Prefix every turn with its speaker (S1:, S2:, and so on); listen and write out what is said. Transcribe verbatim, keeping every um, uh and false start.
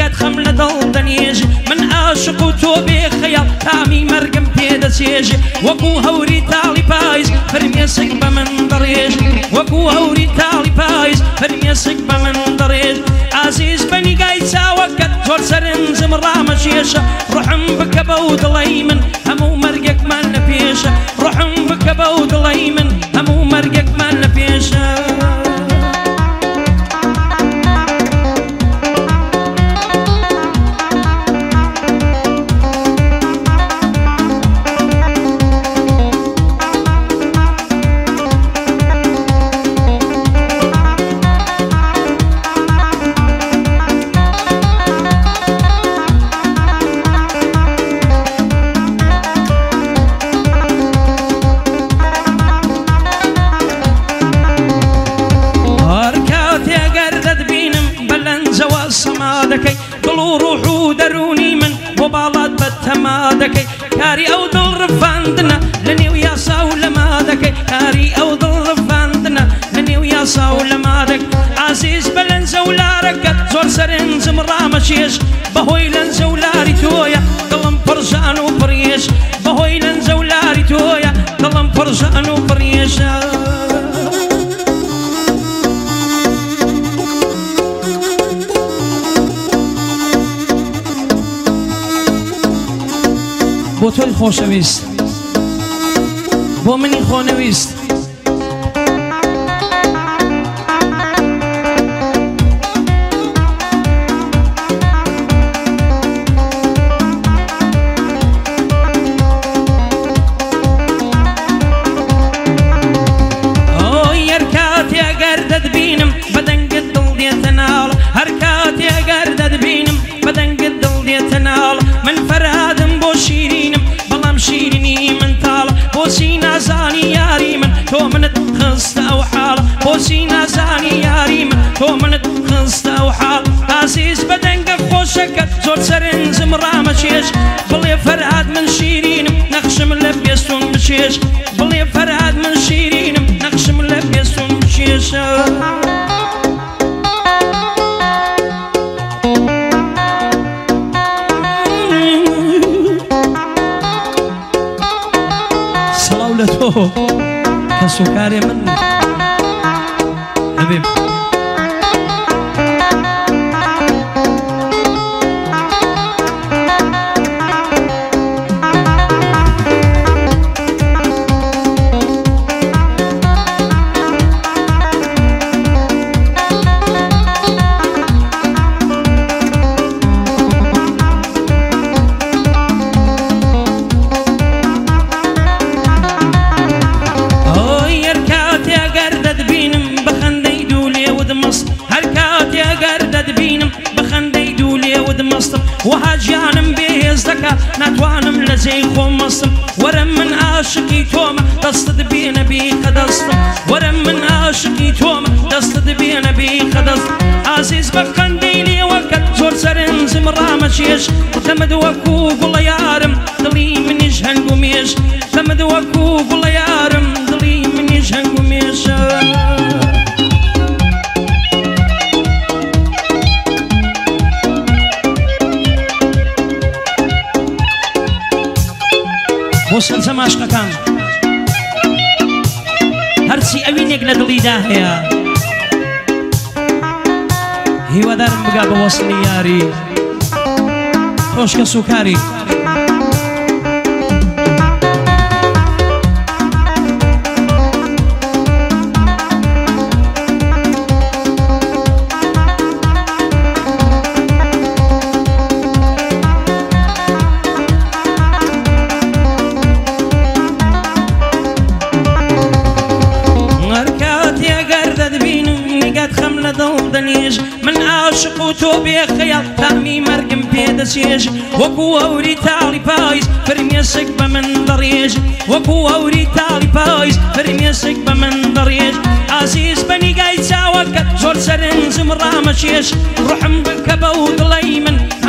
S1: قد خملة دڵ دەنێژ من عاشق و تۆ بێ خەیاڵ تامی مەرگم پێدەچێژ وەکو هەوری تاڵی پاییز فەرمێسک بە من دەڕێژ وەکو هەوری تاڵی پاییز فەرمێسک بە من دەڕێژ عزیز بە نیگای چاوەکەت زۆر سەرنجم ڕامەچێشە ڕحم بکە بەو دڵەی من هەموو مەرگێکمان لە پێشە ڕحم بکە بەو دڵەی من هەموو مەرگێکمان لە پێشە دەکەی دڵ و ڕوح و دەرونی من بۆ باڵات بەتەما دەکەی کاری ئەو دڵ ڕفاندنە لە نێو یاسا و لەما دەکەی کاری ئەو دڵ ڕفاندنە لە نێو یاسا و لەما دەکەی عزیز بە لەنجە و لارەکەت زۆر سەرنجم ڕامەچێش بەهۆی لەنجە و لاری تۆیە دڵم پڕژان و پڕێش بەهۆی لەنجە و لاری تۆیە دڵم پڕژان و پڕێشە بۆ تۆی خۆشەویست بۆ منی خۆنەویست ئۆی هەر کاتێ ئەگەر دەتبینم بە دەنگت دڵ دێتە ناڵ هەر کاتێ ئەگەر دەتبینم بە دەنگت دڵ دێتە ناڵ من فەرهادم بۆ شیرینم بەڵام شیرینی من تاڵە بۆچی نازانی یاری من تۆ منت خستە ئەو حاڵە بۆچی نازانی یاری من تۆ منت خستە ئەو حاڵ عزیز بە دەنگە خۆشەکەت زۆر سەرنجم ڕامەچێش بڵێ فەرهاد من شیرینم نەخشم لە پێستون بچێش بڵێ فەرهاد من شیرینم نەخشم لە پێستون بچێشە لە تۆ کەس و کارێ من هەبێ وها گیانم بێهێز دەکات ناتوانم لە جێی خۆم مەستم وەرە من عاشقی تۆمە دەستت بێنە بیخە دەستم وەرە من عاشقی تۆمە دەستت بێنە بیخە دەست عزیز بە خەندەی لێوەکەت زۆر سەرنجم ڕامەچێش دەمەد وەکو گوڵە یارم دڵی منیش هەنگ و مێش دەمەد وەکو گوڵە یارم دڵی منیش هەنگ و مێشە بۆ سەرجەم عاشقەکان هەرچی ئەوینێک لە دڵیدا هەیە هیوادارم بگا بە وەسڵی یاری خۆش کەس و کاری من عاشق و تۆ بێ خەیاڵ تامی مەرگم پێدەچێژ وەکو هەوری تاڵی پاییز فەرمێسک بە من دەڕێژ وەکو هەوری تاڵی پاییز فەرمێسک بە من دەڕێژ عزیز بە نیگای چاوەکەت زۆر سەرنجم ڕامەچێش ڕحم بکە بەو دڵەی من